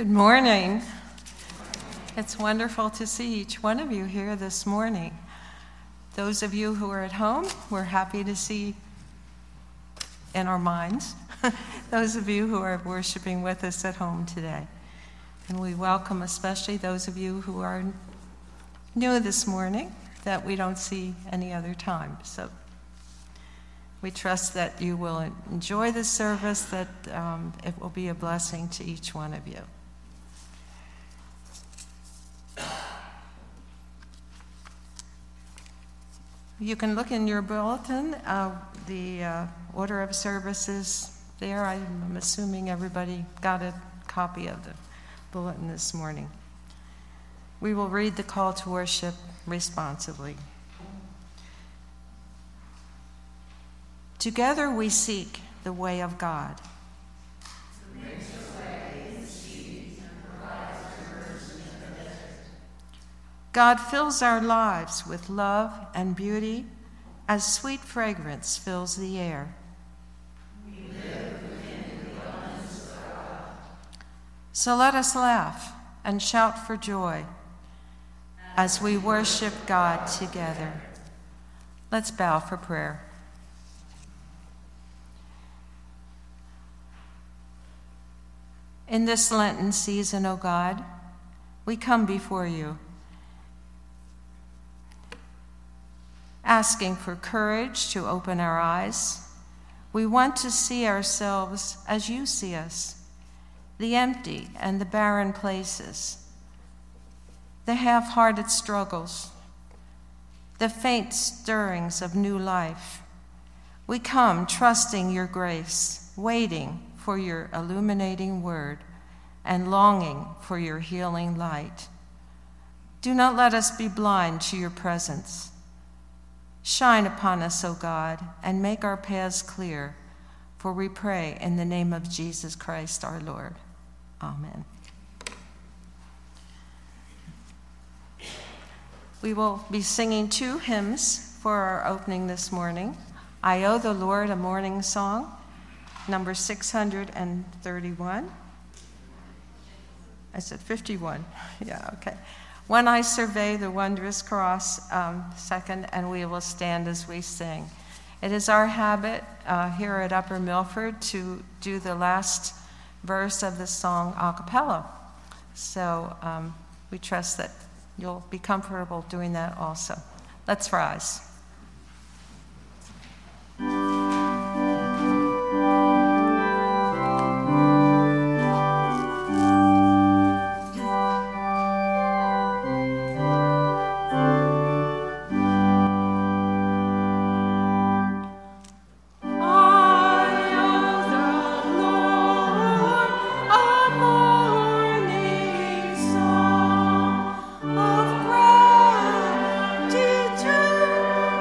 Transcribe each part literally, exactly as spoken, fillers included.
Good morning. It's wonderful to see each one of you here this morning. Those of you who are at home, we're happy to see in our minds. Those of you who are worshiping with us at home today. And we welcome especially those of you who are new this morning that we don't see any other time. So we trust that you will enjoy the service, that um, it will be a blessing to each one of you. You can look in your bulletin, uh, the uh, order of services there. I'm assuming everybody got a copy of the bulletin this morning. We will read the call to worship responsively. Together we seek the way of God. God fills our lives with love and beauty as sweet fragrance fills the air. We live within the abundance of God. So let us laugh and shout for joy as we worship God together. Let's bow for prayer. In this Lenten season, O God, we come before you, asking for courage to open our eyes. We want to see ourselves as you see us, the empty and the barren places, the half-hearted struggles, the faint stirrings of new life. We come trusting your grace, waiting for your illuminating word, and longing for your healing light. Do not let us be blind to your presence. Shine upon us, O God, and make our paths clear, for we pray in the name of Jesus Christ our Lord. Amen. We will be singing two hymns for our opening this morning. I Owe the Lord a Morning Song, number six hundred thirty-one. I said fifty-one. Yeah, okay. When I Survey the Wondrous Cross, um, second, and we will stand as we sing. It is our habit uh, here at Upper Milford to do the last verse of the song a cappella. So um, we trust that you'll be comfortable doing that also. Let's rise. Of gratitude.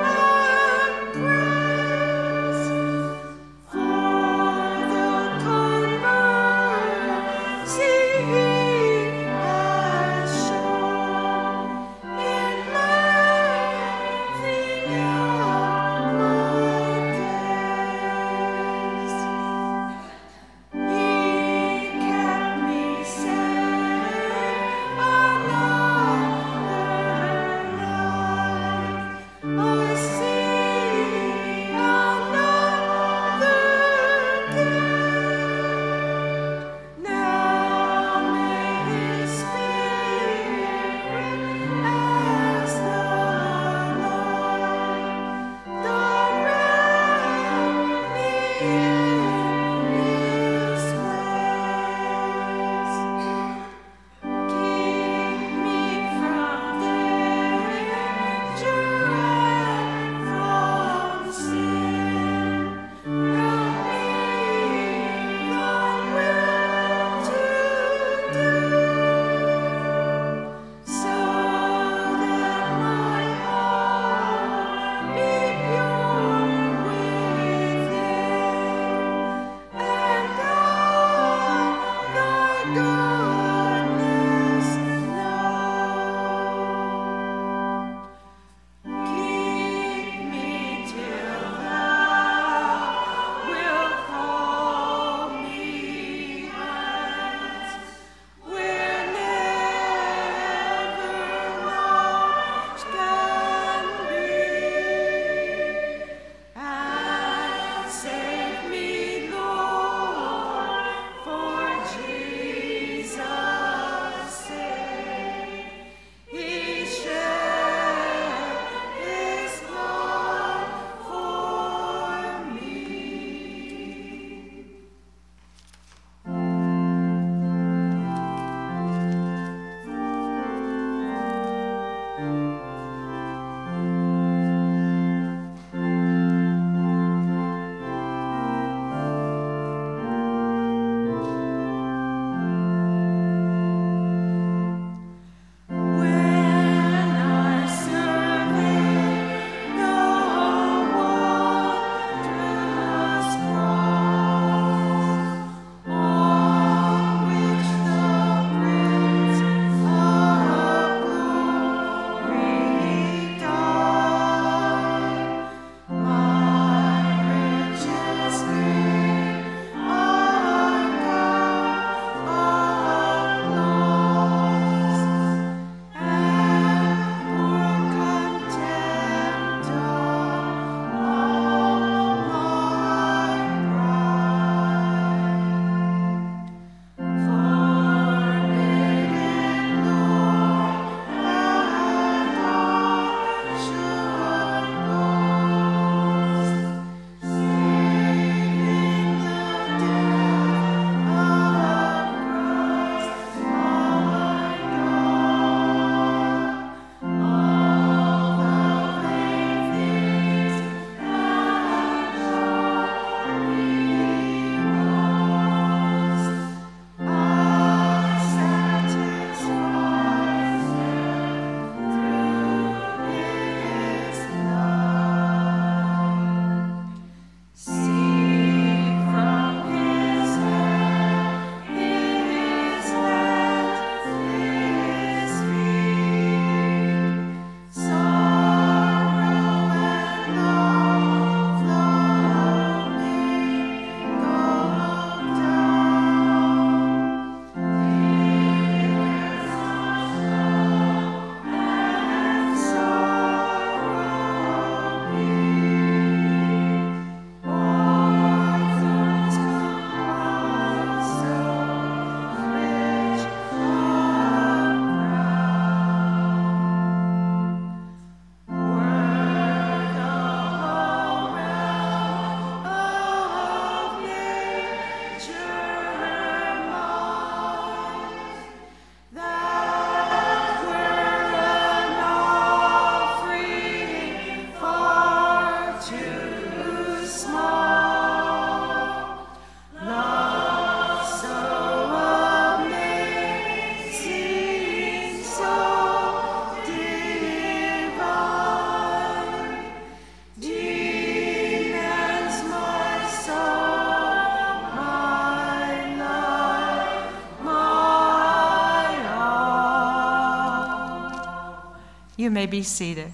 You may be seated.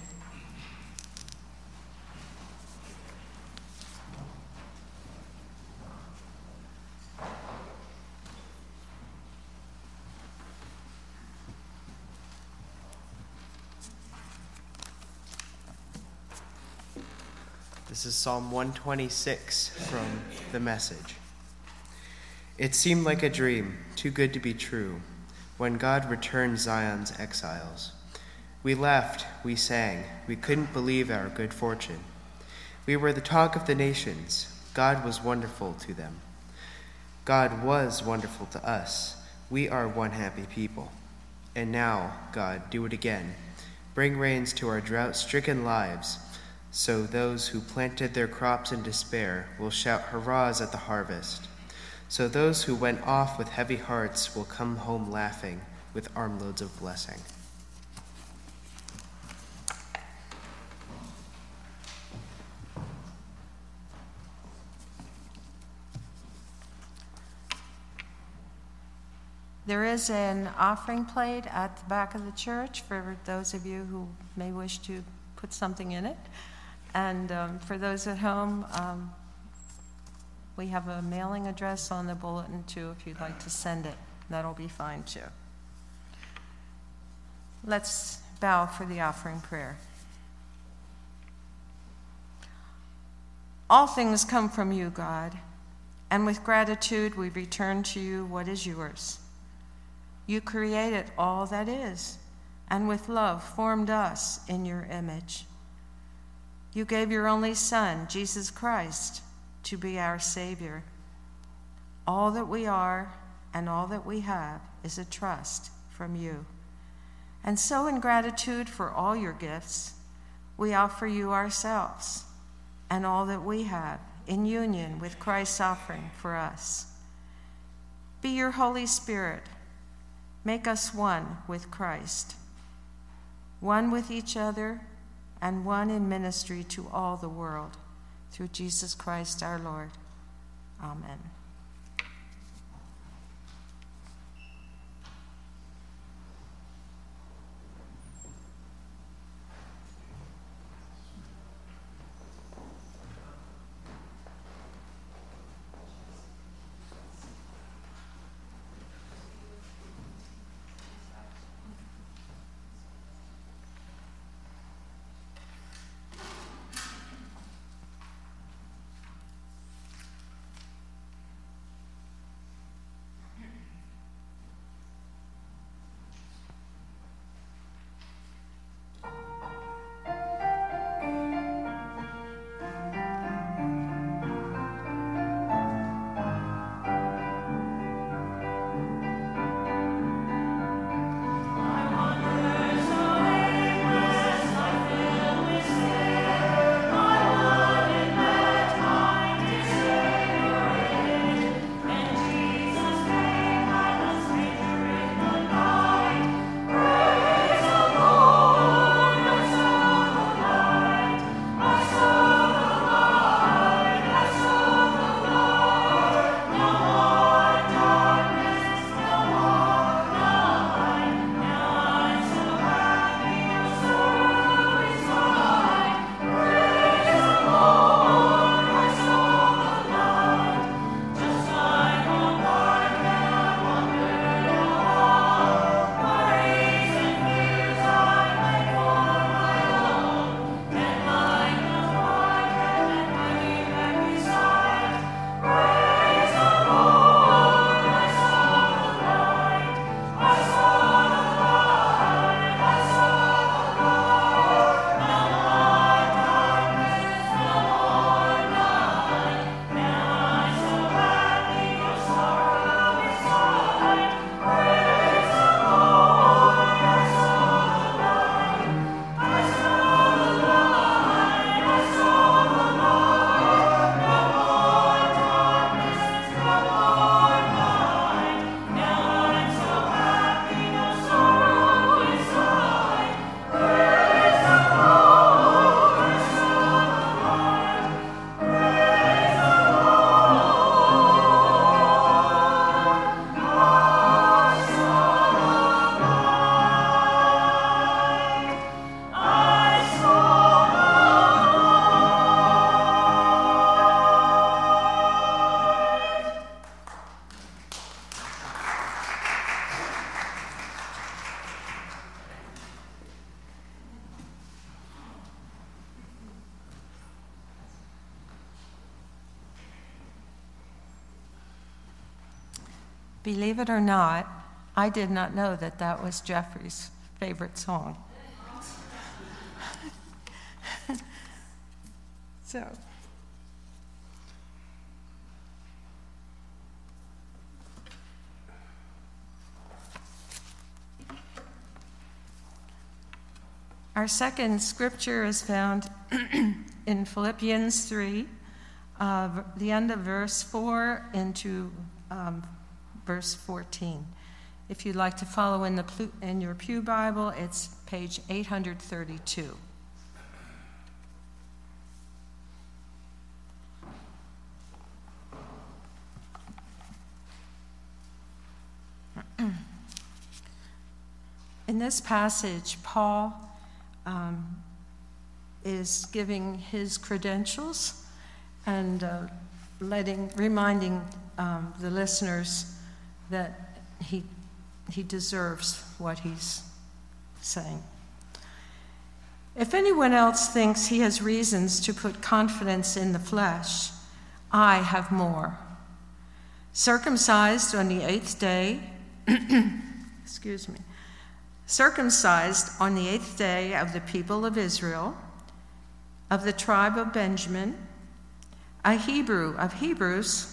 This is Psalm one twenty-six from The Message. It seemed like a dream, too good to be true, when God returned Zion's exiles. We laughed, we sang, we couldn't believe our good fortune. We were the talk of the nations. God was wonderful to them. God was wonderful to us. We are one happy people. And now, God, do it again. Bring rains to our drought-stricken lives, so those who planted their crops in despair will shout hurrahs at the harvest. So those who went off with heavy hearts will come home laughing with armloads of blessing. There is an offering plate at the back of the church for those of you who may wish to put something in it. And um, for those at home, um, we have a mailing address on the bulletin too if you'd like to send it. That'll be fine too. Let's bow for the offering prayer. All things come from you, God, and with gratitude we return to you what is yours. You created all that is, and with love formed us in your image. You gave your only Son, Jesus Christ, to be our Savior. All that we are and all that we have is a trust from you. And so in gratitude for all your gifts, we offer you ourselves and all that we have in union with Christ's offering for us. Be your Holy Spirit. Make us one with Christ, one with each other, and one in ministry to all the world, through Jesus Christ our Lord. Amen. Believe it or not, I did not know that that was Jeffrey's favorite song. So, our second scripture is found in Philippians three, uh, the end of verse four into um, verse fourteen. If you'd like to follow in, the plu- in your Pew Bible, it's page eight hundred thirty-two. In this passage, Paul um, is giving his credentials and uh, letting, reminding um, the listeners that he he deserves what he's saying. If anyone else thinks he has reasons to put confidence in the flesh, I have more. Circumcised on the eighth day, excuse me, circumcised on the eighth day of the people of Israel, of the tribe of Benjamin, a Hebrew of Hebrews,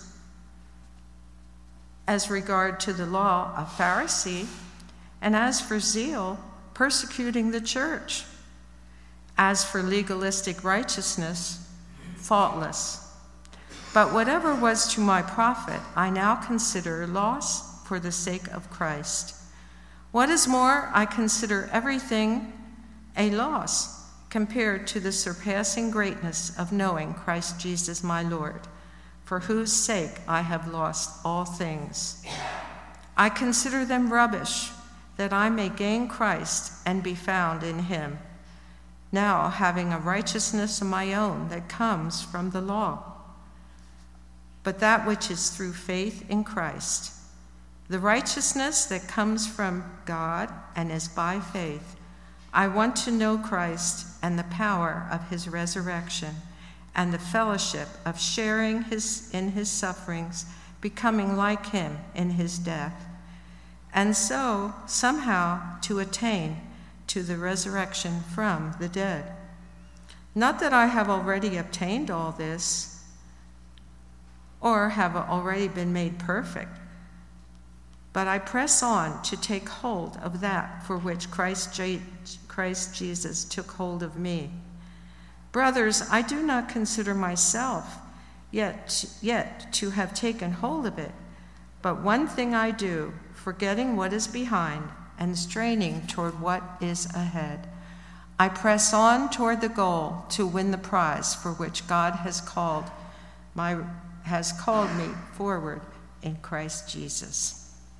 as regard to the law, a Pharisee, and as for zeal, persecuting the church. As for legalistic righteousness, faultless. But whatever was to my profit, I now consider loss for the sake of Christ. What is more, I consider everything a loss compared to the surpassing greatness of knowing Christ Jesus my Lord, for whose sake I have lost all things. I consider them rubbish, that I may gain Christ and be found in him, now having a righteousness of my own that comes from the law, but that which is through faith in Christ, the righteousness that comes from God and is by faith. I want to know Christ and the power of his resurrection, and the fellowship of sharing his, in his sufferings, becoming like him in his death, and so somehow to attain to the resurrection from the dead. Not that I have already obtained all this, or have already been made perfect, but I press on to take hold of that for which Christ, J- Christ Jesus took hold of me. Brothers, I do not consider myself yet, yet to have taken hold of it, but one thing I do, forgetting what is behind and straining toward what is ahead. I press on toward the goal to win the prize for which God has called my has called me forward in Christ Jesus.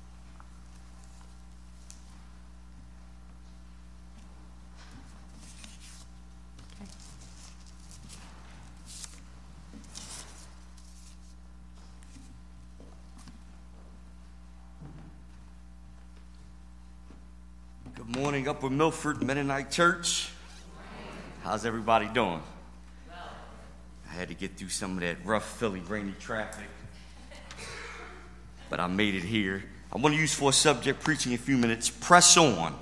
Good morning, Upper Milford Mennonite Church. How's everybody doing? I had to get through some of that rough Philly rainy traffic, but I made it here. I want to use for a subject preaching in a few minutes, press on.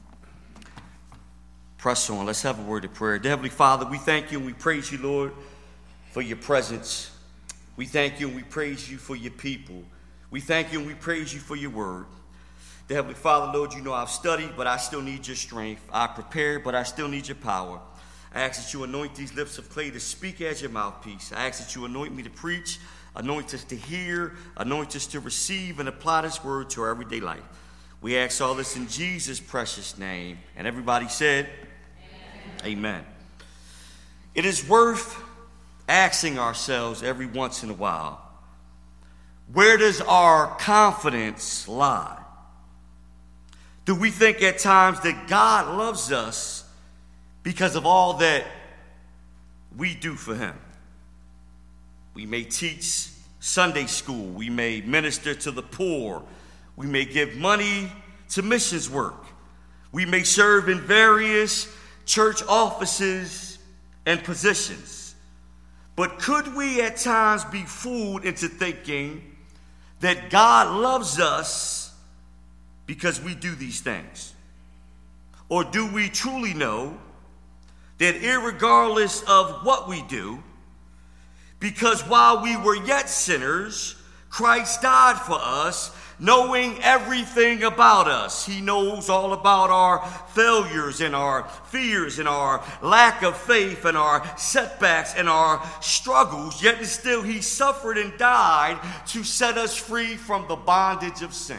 Press on. Let's have a word of prayer. Dear Heavenly Father, we thank you and we praise you, Lord, for your presence. We thank you and we praise you for your people. We thank you and we praise you for your word. Dear Heavenly Father, Lord, you know I've studied, but I still need your strength. I prepared, but I still need your power. I ask that you anoint these lips of clay to speak as your mouthpiece. I ask that you anoint me to preach, anoint us to hear, anoint us to receive and apply this word to our everyday life. We ask all this in Jesus' precious name. And everybody said, Amen. Amen. It is worth asking ourselves every once in a while, where does our confidence lie? Do we think at times that God loves us because of all that we do for him? We may teach Sunday school. We may minister to the poor. We may give money to missions work. We may serve in various church offices and positions. But could we at times be fooled into thinking that God loves us because we do these things? Or do we truly know that irregardless of what we do, because while we were yet sinners, Christ died for us, knowing everything about us. He knows all about our failures and our fears and our lack of faith and our setbacks and our struggles, yet and still he suffered and died to set us free from the bondage of sin.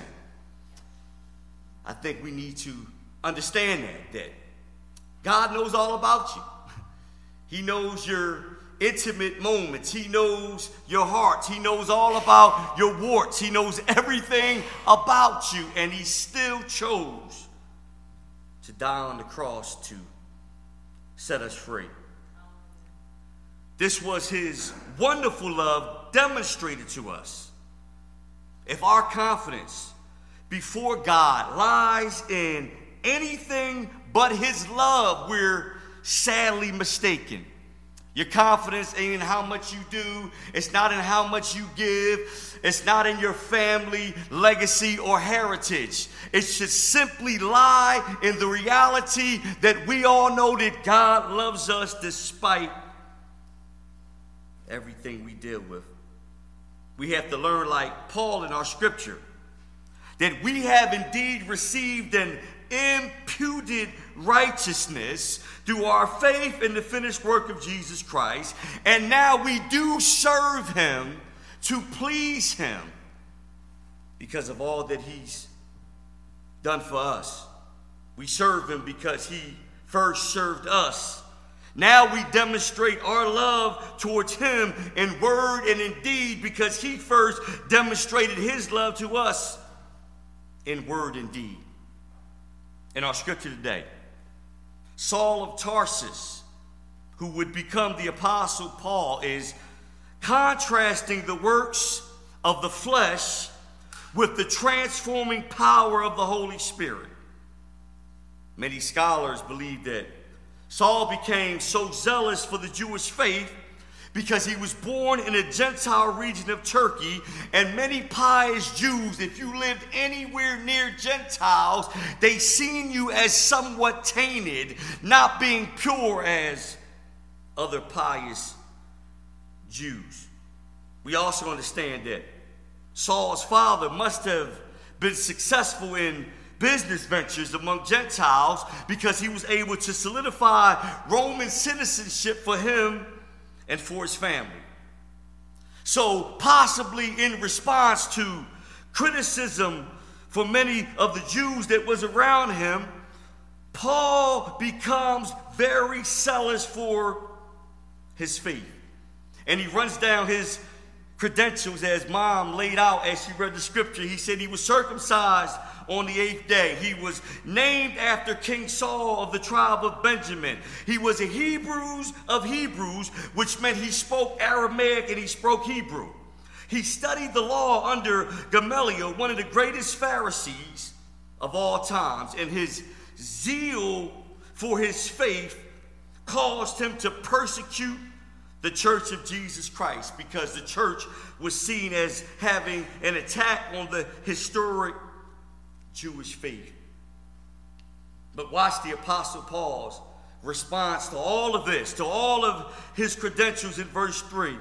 I think we need to understand that, that God knows all about you. He knows your intimate moments. He knows your hearts. He knows all about your warts. He knows everything about you, and he still chose to die on the cross to set us free. This was his wonderful love demonstrated to us. If our confidence before God lies in anything but his love, we're sadly mistaken. Your confidence ain't in how much you do. It's not in how much you give. It's not in your family, legacy, or heritage. It should simply lie in the reality that we all know that God loves us despite everything we deal with. We have to learn, like Paul in our scripture, that we have indeed received an imputed righteousness through our faith in the finished work of Jesus Christ, and now we do serve him to please him because of all that he's done for us. We serve him because he first served us. Now we demonstrate our love towards him in word and in deed because he first demonstrated his love to us in word and deed. In our scripture today, Saul of Tarsus, who would become the Apostle Paul, is contrasting the works of the flesh with the transforming power of the Holy Spirit. Many scholars believe that Saul became so zealous for the Jewish faith because he was born in a Gentile region of Turkey, and many pious Jews, if you lived anywhere near Gentiles, they seen you as somewhat tainted, not being pure as other pious Jews. We also understand that Saul's father must have been successful in business ventures among Gentiles because he was able to solidify Roman citizenship for him and for his family. So possibly in response to criticism for many of the Jews that was around him, Paul becomes very zealous for his faith. And he runs down his credentials as mom laid out as she read the scripture. He said he was circumcised on the eighth day. He was named after King Saul of the tribe of Benjamin. He was a Hebrew of Hebrews, which meant he spoke Aramaic and he spoke Hebrew. He studied the law under Gamaliel, one of the greatest Pharisees of all times, and his zeal for his faith caused him to persecute the Church of Jesus Christ because the church was seen as having an attack on the historic Jewish faith. But watch the Apostle Paul's response to all of this, to all of his credentials in verse three.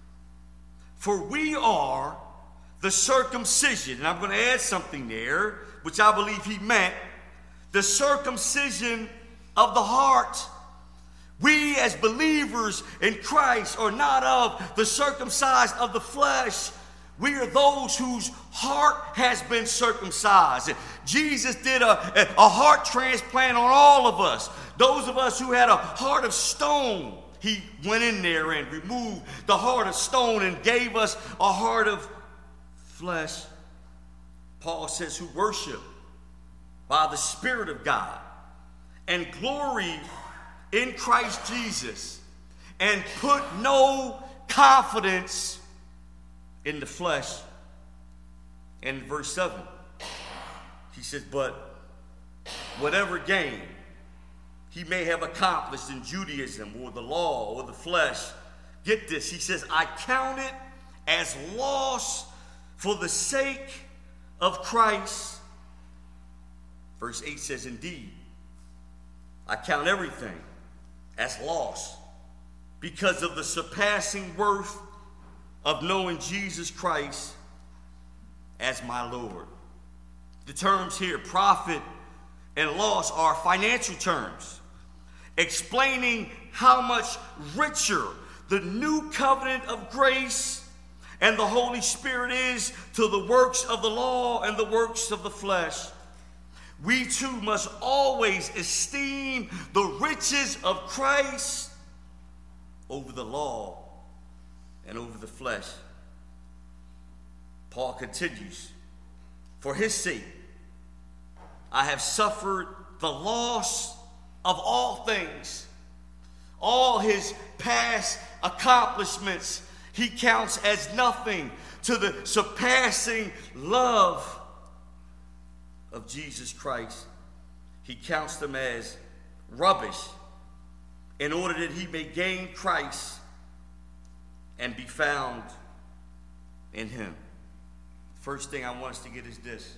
For we are the circumcision, and I'm going to add something there, which I believe he meant, the circumcision of the heart. We as believers in Christ are not of the circumcised of the flesh. We are those whose heart has been circumcised. Jesus did a, a heart transplant on all of us. Those of us who had a heart of stone, he went in there and removed the heart of stone and gave us a heart of flesh. Paul says, who worship by the Spirit of God and glory in Christ Jesus and put no confidence in the flesh. And in verse seven, he says, but whatever gain he may have accomplished in Judaism or the law or the flesh, get this, he says, I count it as loss For the sake of Christ, verse eight says, indeed, I count everything as loss because of the surpassing worth of knowing Jesus Christ as my Lord. The terms here, profit and loss, are financial terms, explaining how much richer the new covenant of grace and the Holy Spirit is to the works of the law and the works of the flesh. We too must always esteem the riches of Christ over the law and over the flesh. Paul continues, for his sake, I have suffered the loss of all things. All his past accomplishments he counts as nothing to the surpassing love of Jesus Christ. He counts them as rubbish in order that he may gain Christ and be found in him. First thing I want us to get is this.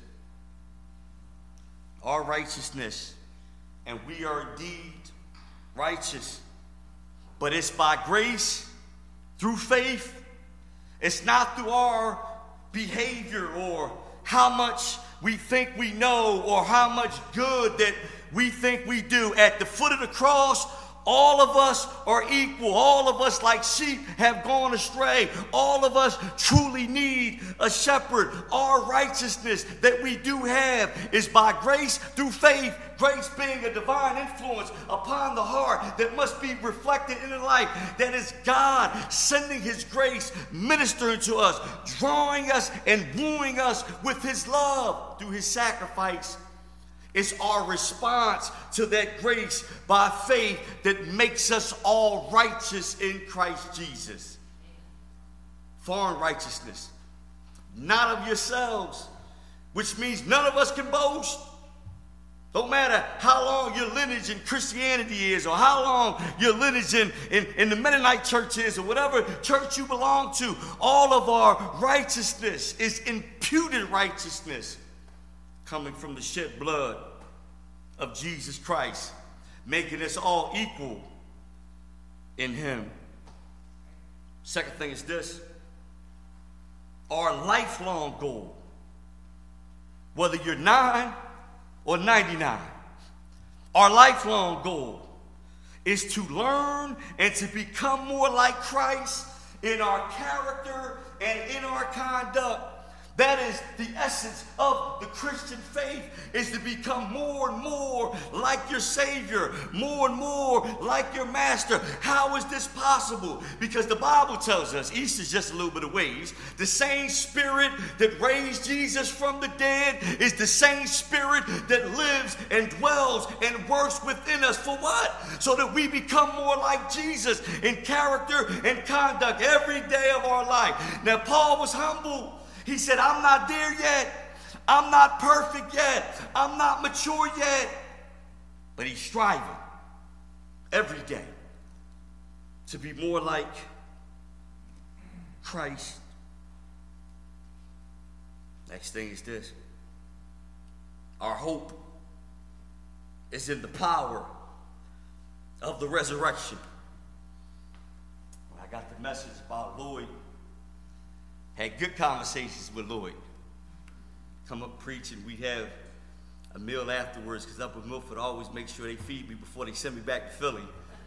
Our righteousness, and we are indeed righteous, but it's by grace, through faith. It's not through our behavior or how much we think we know or how much good that we think we do. At the foot of the cross, all of us are equal. All of us, like sheep, have gone astray. All of us truly need a shepherd. Our righteousness that we do have is by grace through faith. Grace being a divine influence upon the heart that must be reflected in the life. That is God sending his grace, ministering to us, drawing us and wooing us with his love through his sacrifice. It's our response to that grace by faith that makes us all righteous in Christ Jesus. Foreign righteousness, not of yourselves, which means none of us can boast. Don't matter how long your lineage in Christianity is or how long your lineage in, in, in the Mennonite church is or whatever church you belong to, all of our righteousness is imputed righteousness coming from the shed blood of Jesus Christ, making us all equal in him. Second thing is this. Our lifelong goal, whether you're nine or ninety-nine, our lifelong goal is to learn and to become more like Christ in our character and in our conduct. That is the essence of the Christian faith, is to become more and more like your Savior, more and more like your Master. How is this possible? Because the Bible tells us, Easter's just a little bit of ways, the same Spirit that raised Jesus from the dead is the same Spirit that lives and dwells and works within us. For what? So that we become more like Jesus in character and conduct every day of our life. Now, Paul was humble. He said, I'm not there yet. I'm not perfect yet. I'm not mature yet. But he's striving every day to be more like Christ. Next thing is this. Our hope is in the power of the resurrection. When I got the message about Lloyd, had good conversations with Lloyd. Come up preaching. We'd have a meal afterwards because up in Milford I always make sure they feed me before they send me back to Philly.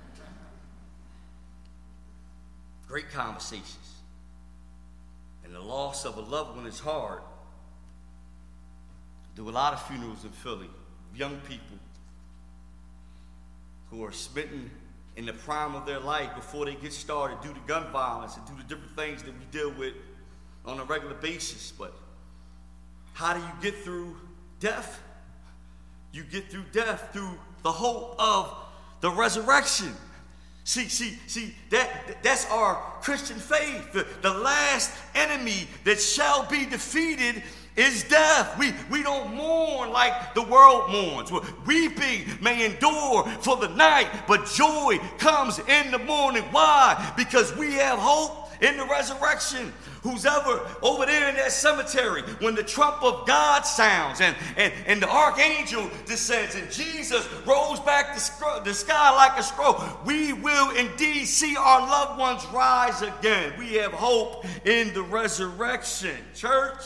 Great conversations. And the loss of a loved one is hard. Do a lot of funerals in Philly. Young people who are smitten in the prime of their life before they get started due to gun violence and due to different things that we deal with on a regular basis. But how do you get through death? You get through death through the hope of the resurrection. See, see, see, that, that's our Christian faith. The, the last enemy that shall be defeated is death. We, we don't mourn like the world mourns. Weeping may endure for the night, but joy comes in the morning. Why? Because we have hope in the resurrection. Who's ever over there in that cemetery, when the trump of God sounds and, and, and the archangel descends and Jesus rolls back the, scro- the sky like a scroll, we will indeed see our loved ones rise again. We have hope in the resurrection. Church,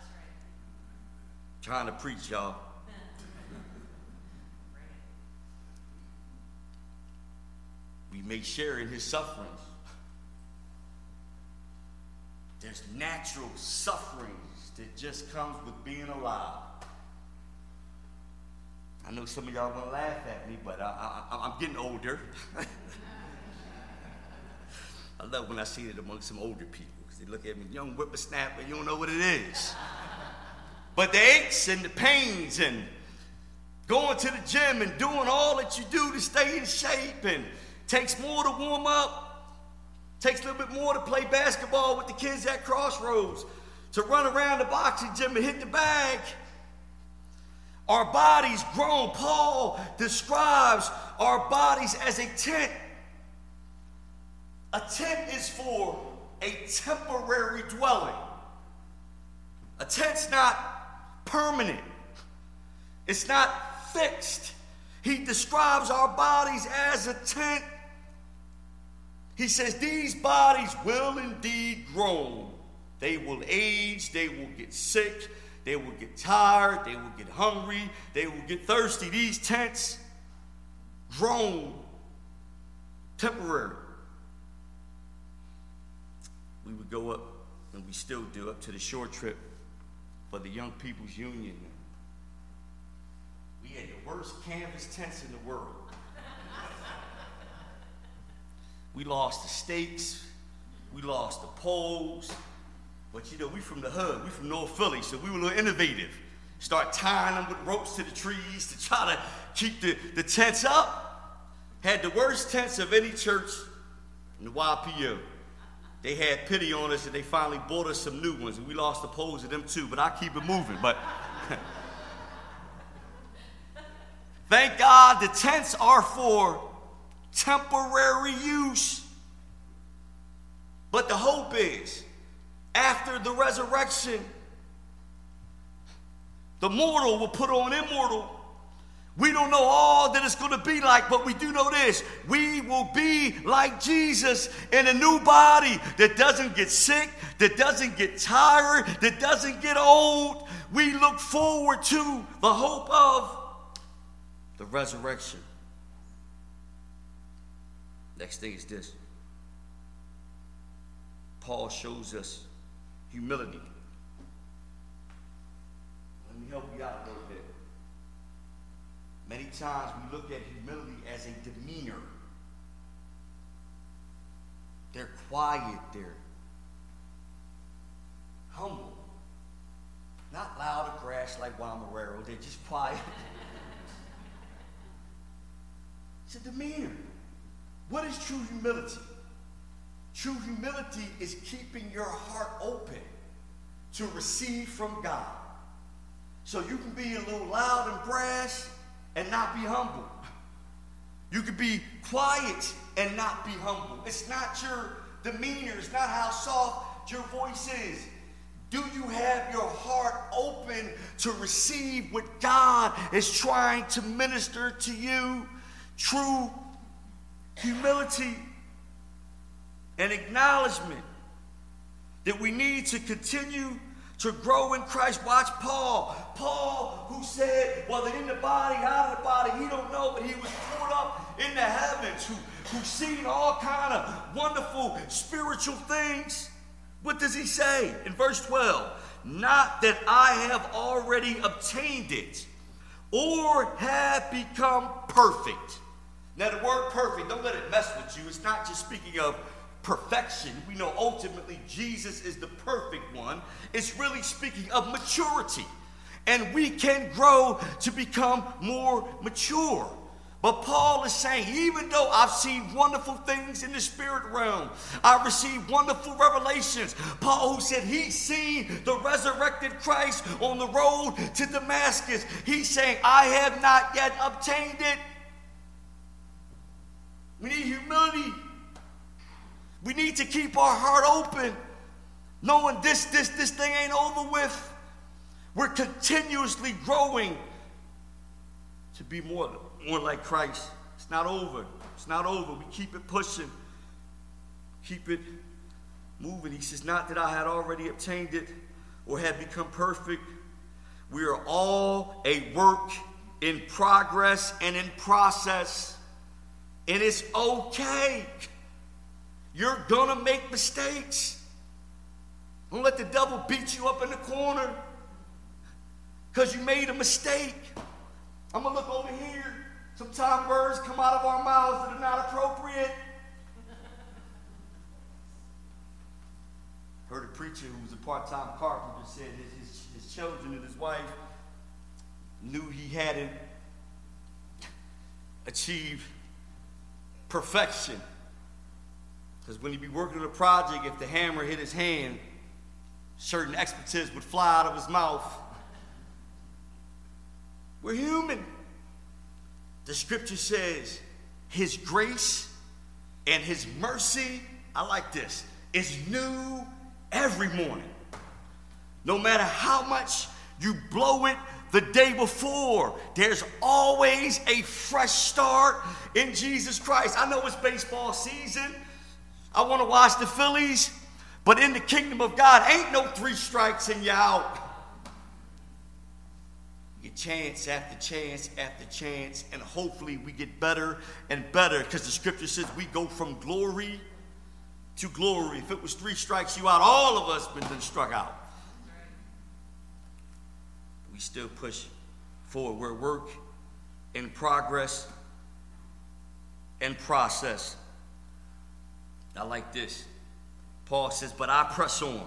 trying to preach, y'all. We may share in his sufferings. There's natural sufferings that just comes with being alive. I know some of y'all want to laugh at me, but I, I, I'm getting older. I love when I see it among some older people, because they look at me, young whippersnapper, you don't know what it is. But the aches and the pains and going to the gym and doing all that you do to stay in shape, and takes more to warm up, takes a little bit more to play basketball with the kids at Crossroads, to run around the boxing gym and hit the bag. Our bodies grown. Paul describes our bodies as a tent. A tent is for a temporary dwelling. A tent's not permanent. It's not fixed. He describes our bodies as a tent. He says these bodies will indeed grow. They will age, they will get sick, they will get tired, they will get hungry, they will get thirsty. These tents grown, temporary. We would go up, and we still do, up to the short trip for the Young People's Union. We had the worst canvas tents in the world. We lost the stakes, we lost the poles, but you know, we from the hood, we from North Philly, so we were a little innovative. Start tying them with ropes to the trees to try to keep the, the tents up. Had the worst tents of any church in the Y P O. They had pity on us and they finally bought us some new ones, and we lost the poles of them too, but I keep it moving. But thank God the tents are for temporary use. But the hope is, after the resurrection, the mortal will put on immortal. We don't know all that it's going to be like, but we do know this. We will be like Jesus in a new body that doesn't get sick, that doesn't get tired, that doesn't get old. We look forward to the hope of the resurrection. Next thing is this. Paul shows us humility. Let me help you out a little bit. Many times we look at humility as a demeanor. They're quiet, they're humble. Not loud or brash like Juan Marrero, they're just quiet. It's a demeanor. What is true humility? True humility is keeping your heart open to receive from God. So you can be a little loud and brash and not be humble. You can be quiet and not be humble. It's not your demeanor. It's not how soft your voice is. Do you have your heart open to receive what God is trying to minister to you? True humility and acknowledgement that we need to continue to grow in Christ. Watch Paul. Paul, who said, whether in the body, out of the body, he don't know, but he was poured up in the heavens, who, who seen all kind of wonderful spiritual things. What does he say in verse twelve? Not that I have already obtained it or have become perfect. Now the word perfect, don't let it mess with you. It's not just speaking of perfection. We know ultimately Jesus is the perfect one. It's really speaking of maturity. And we can grow to become more mature. But Paul is saying, even though I've seen wonderful things in the spirit realm, I've received wonderful revelations. Paul, who said he's seen the resurrected Christ on the road to Damascus, he's saying, I have not yet obtained it. We need humility. We need to keep our heart open, knowing this, this, this thing ain't over with. We're continuously growing to be more, more like Christ. It's not over. It's not over. We keep it pushing. Keep it moving. He says, not that I had already obtained it or had become perfect. We are all a work in progress and in process. And it's okay. You're going to make mistakes. Don't let the devil beat you up in the corner because you made a mistake. I'm going to look over here. Sometimes words come out of our mouths that are not appropriate. Heard a preacher who was a part-time carpenter said his, his, his children and his wife knew he hadn't achieved perfection. Because when he'd be working on a project, if the hammer hit his hand, certain expletives would fly out of his mouth. We're human. The scripture says his grace and his mercy, I like this, is new every morning. No matter how much you blow it the day before, there's always a fresh start in Jesus Christ. I know it's baseball season. I want to watch the Phillies, but in the kingdom of God, ain't no three strikes and you're out. You get chance after chance after chance, and hopefully we get better and better, because the scripture says we go from glory to glory. If it was three strikes you out, all of us been done struck out. We still push forward. We're work in progress and process. I like this. Paul says, but I press on.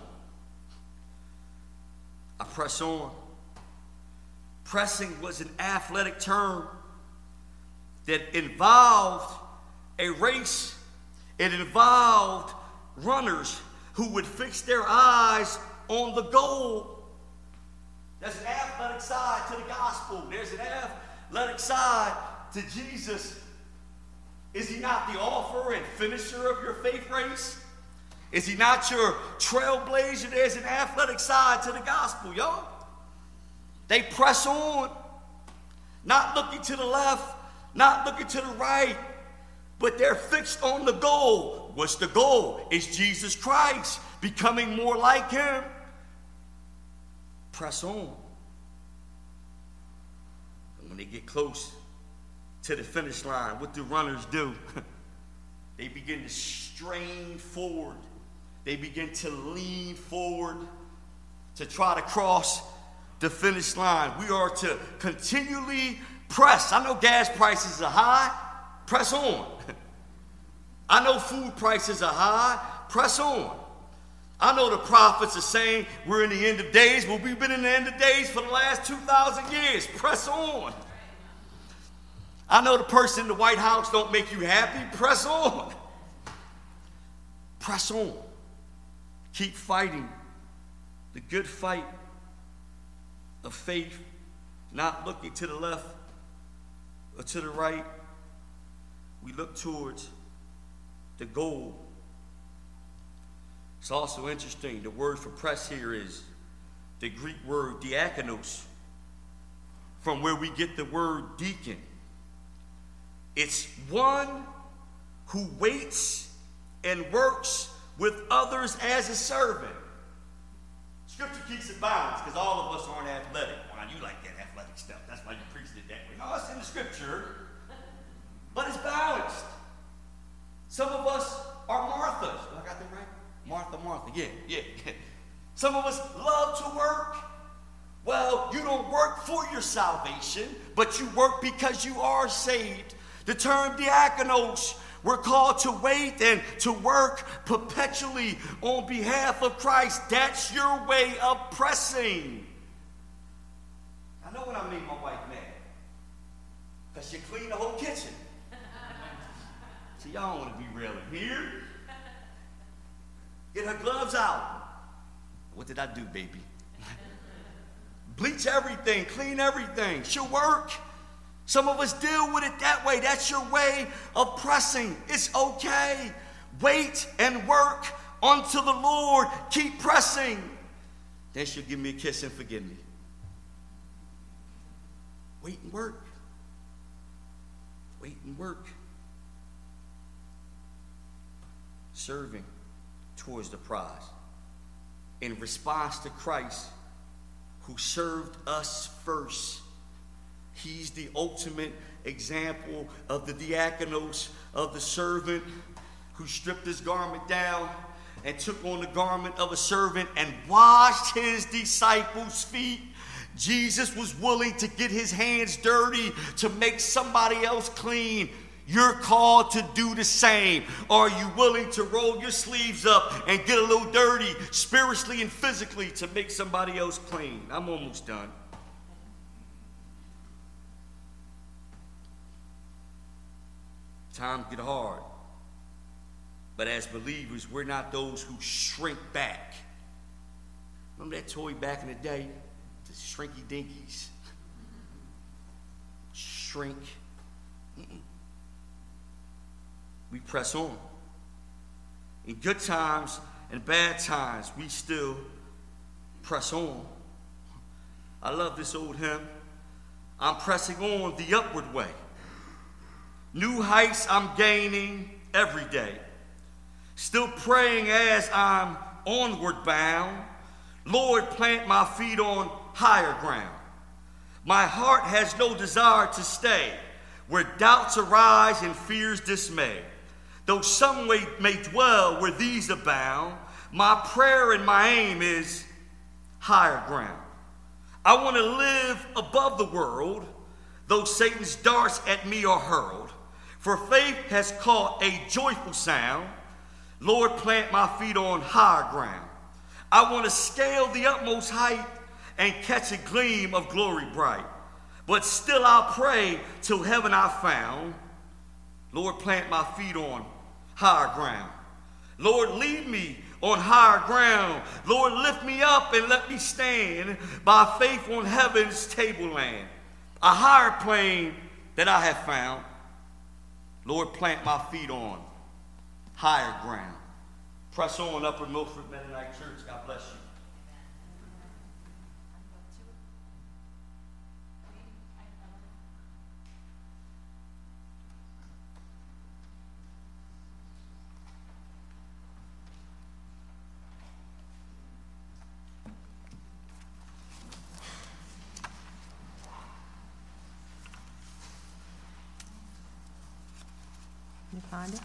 I press on. Pressing was an athletic term that involved a race. It involved runners who would fix their eyes on the goal. There's an athletic side to the gospel. There's an athletic side to Jesus. Is he not the author and finisher of your faith race? Is he not your trailblazer? There's an athletic side to the gospel, y'all. They press on, not looking to the left, not looking to the right, but they're fixed on the goal. What's the goal? It's Jesus Christ, becoming more like him. Press on. And when they get close to the finish line, what do runners do? They begin to strain forward. They begin to lean forward to try to cross the finish line. We are to continually press. I know gas prices are high. Press on. I know food prices are high. Press on. I know the prophets are saying we're in the end of days. Well, we've been in the end of days for the last two thousand years. Press on. I know the person in the White House don't make you happy. Press on. Press on. Keep fighting the good fight of faith, not looking to the left or to the right. We look towards the goal. It's also interesting, the word for press here is the Greek word diakonos, from where we get the word deacon. It's one who waits and works with others as a servant. Scripture keeps it balanced because all of us aren't athletic. Why you like that athletic stuff? That's why you preached it that way. No, it's in the scripture, but it's balanced. Some of us are Marthas. Oh, I got that right? Martha, Martha. Yeah, yeah. Some of us love to work. Well, you don't work for your salvation, but you work because you are saved. The term diakonos, we're called to wait and to work perpetually on behalf of Christ. That's your way of pressing. I know when I made my wife mad, because she cleaned the whole kitchen. So y'all don't want to be real in here. Get her gloves out. What did I do, baby? Bleach everything, clean everything. She'll work. Some of us deal with it that way. That's your way of pressing. It's okay. Wait and work unto the Lord. Keep pressing. Then she'll give me a kiss and forgive me. Wait and work. Wait and work. Serving towards the prize. In response to Christ, who served us first. He's the ultimate example of the diakonos, of the servant who stripped his garment down and took on the garment of a servant and washed his disciples' feet. Jesus was willing to get his hands dirty to make somebody else clean. You're called to do the same. Are you willing to roll your sleeves up and get a little dirty spiritually and physically to make somebody else clean? I'm almost done. Times get hard. But as believers, we're not those who shrink back. Remember that toy back in the day? The Shrinky Dinkies. Shrink. Mm-mm. We press on. In good times and bad times, we still press on. I love this old hymn. I'm pressing on the upward way. New heights I'm gaining every day. Still praying as I'm onward bound. Lord, plant my feet on higher ground. My heart has no desire to stay where doubts arise and fears dismay. Though some way may dwell where these abound, my prayer and my aim is higher ground. I want to live above the world, though Satan's darts at me are hurled. For faith has caught a joyful sound. Lord, plant my feet on higher ground. I want to scale the utmost height and catch a gleam of glory bright. But still I'll pray till heaven I found. Lord, plant my feet on higher ground. Lord, lead me on higher ground. Lord, lift me up and let me stand by faith on heaven's tableland, a higher plane that I have found. Lord, plant my feet on higher ground. Press on, Upper Milford Mennonite Church. God bless you. You find it?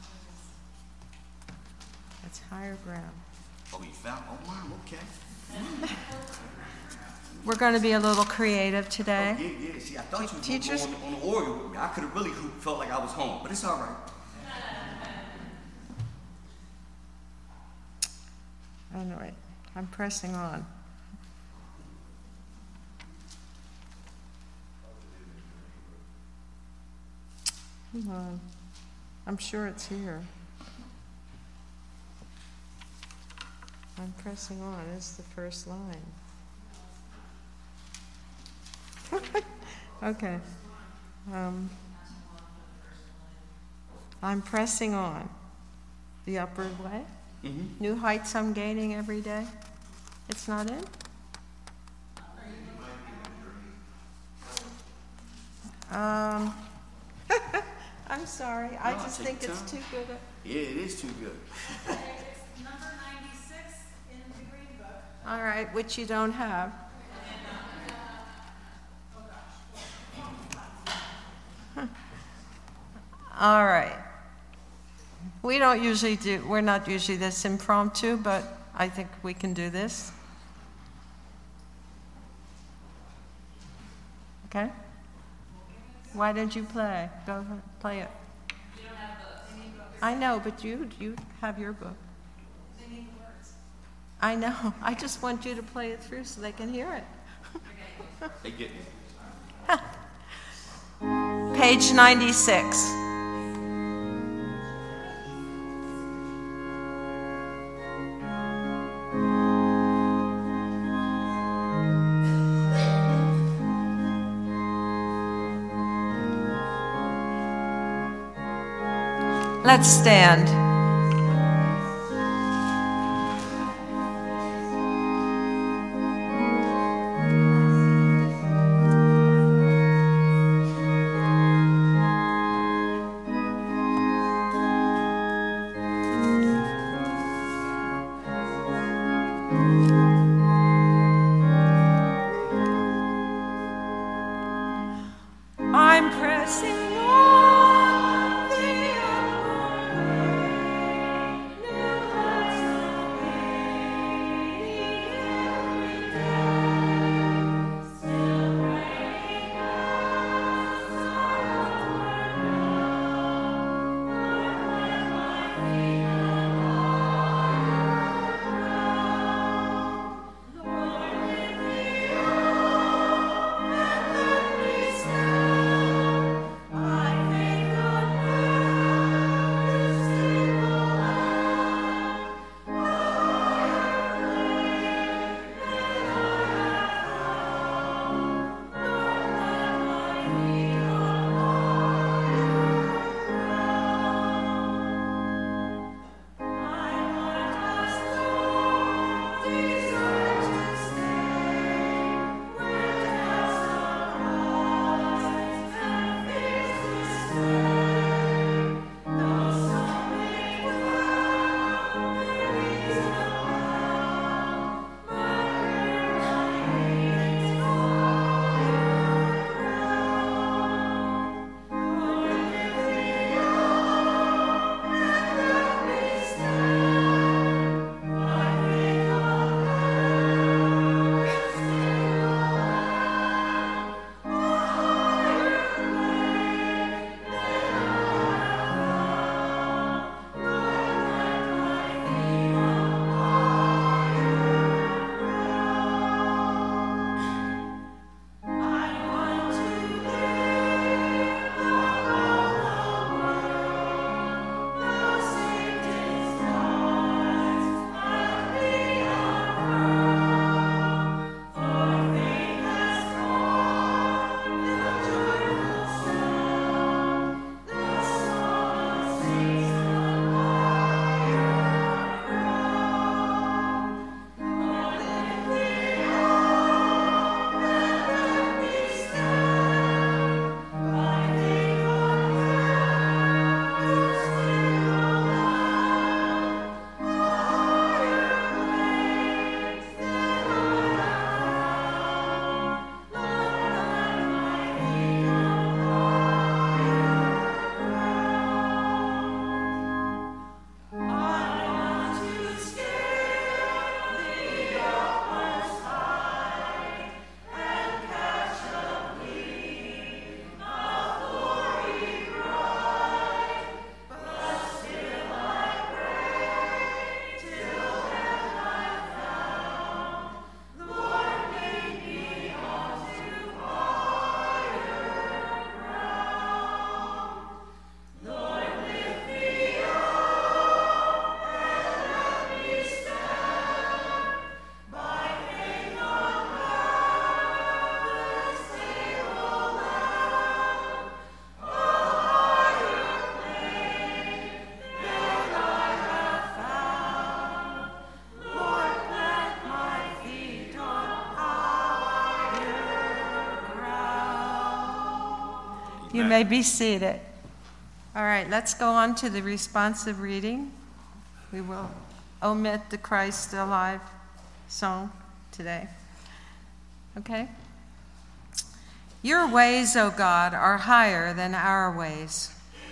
That's higher ground. Oh, you found? Oh, wow, okay. We're going to be a little creative today. Oh, yeah, yeah. See, I thought you were Teachers? going on, on the organ with me. I could have really felt like I was home, but it's all right. All right, I'm pressing on. Come on. I'm sure it's here. I'm pressing on. It's the first line. Okay. Um, I'm pressing on. The upward way. Mm-hmm. New heights I'm gaining every day. It's not in? Um, I'm sorry. I No, just take think your it's time. too good. Yeah, it is too good. It's number ninety-six in the green book. All right, which you don't have. All right. We don't usually do, we're not usually this impromptu, but I think we can do this. Okay? Why don't you play? Go ahead, play it. You don't have the singing book. I know, but you you have your book. Singing words. I know. I just want you to play it through so they can hear it. They get me. Page ninety-six. Let's stand. You may be seated. All right, let's go on to the responsive reading. We will omit the Christ Alive song today. Okay? Your ways, O God, are higher than our ways.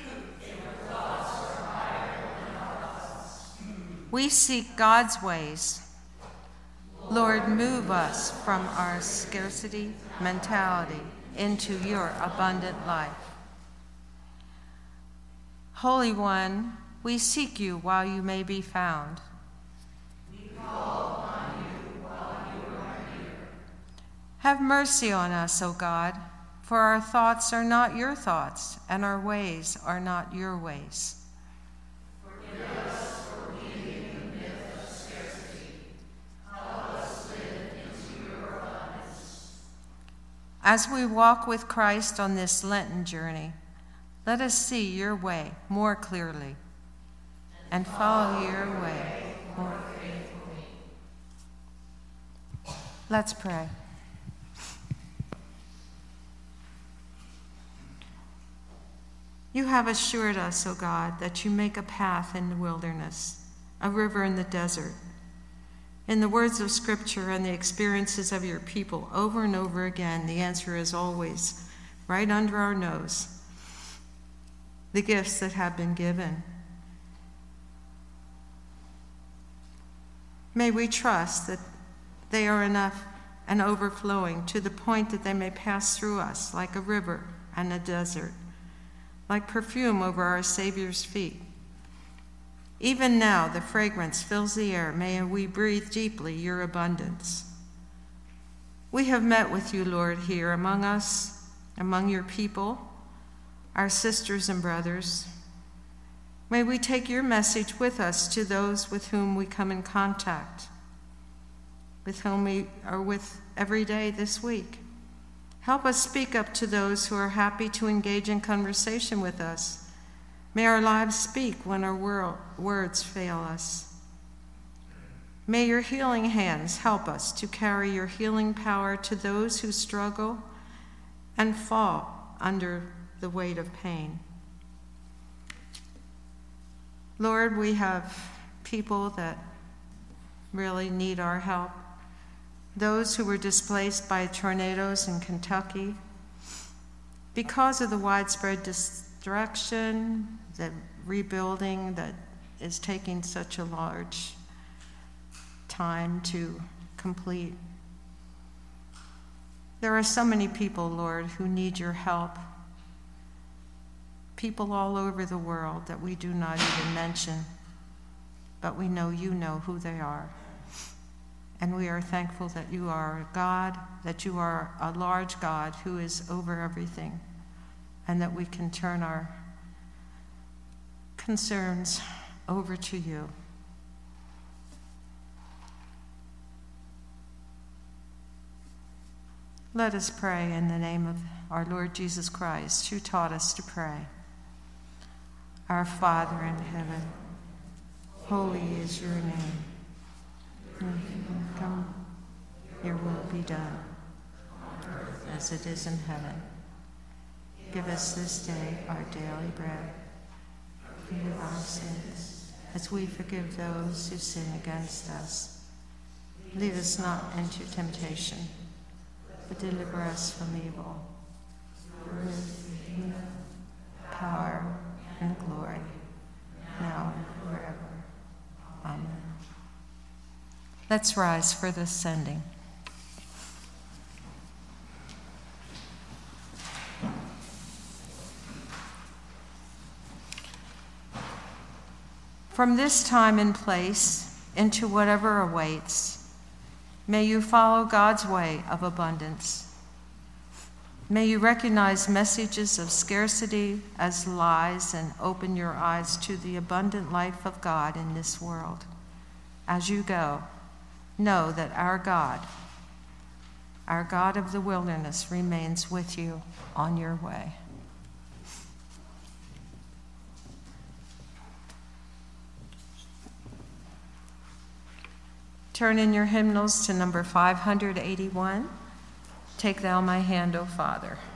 We seek God's ways. Lord, move us from our scarcity mentality into your abundant life. Holy One, we seek you while you may be found. We call upon you while you are near. Have mercy on us, O God, for our thoughts are not your thoughts, and our ways are not your ways. Forgive us for believing the myth of scarcity. Help us live into your abundance. As we walk with Christ on this Lenten journey, let us see your way more clearly and follow your way more faithfully. Let's pray. You have assured us, O God, that you make a path in the wilderness, a river in the desert. In the words of Scripture and the experiences of your people, over and over again, the answer is always right under our nose. The gifts that have been given. May we trust that they are enough and overflowing to the point that they may pass through us like a river and a desert, like perfume over our Savior's feet. Even now, the fragrance fills the air. May we breathe deeply your abundance. We have met with you, Lord, here among us, among your people, our sisters and brothers. May we take your message with us to those with whom we come in contact, with whom we are with every day this week. Help us speak up to those who are happy to engage in conversation with us. May our lives speak when our wor- words fail us. May your healing hands help us to carry your healing power to those who struggle and fall under the weight of pain. Lord, we have people that really need our help. Those who were displaced by tornadoes in Kentucky because of the widespread destruction, the rebuilding that is taking such a large time to complete. There are so many people, Lord, who need your help. People all over the world that we do not even mention, but we know you know who they are. And we are thankful that you are a God, that you are a large God who is over everything, and that we can turn our concerns over to you. Let us pray in the name of our Lord Jesus Christ, who taught us to pray. Our Father in heaven, holy is your name. Your kingdom come, your will be done, on earth as it is in heaven. Give us this day our daily bread. Forgive our sins, as we forgive those who sin against us. Lead us not into temptation, but deliver us from evil. For yours is the kingdom, power, and glory, now and forever. Amen. Let's rise for the sending. From this time and place into whatever awaits, may you follow God's way of abundance. May you recognize messages of scarcity as lies and open your eyes to the abundant life of God in this world. As you go, know that our God, our God of the wilderness, remains with you on your way. Turn in your hymnals to number five hundred eighty-one. Take thou my hand, O Father.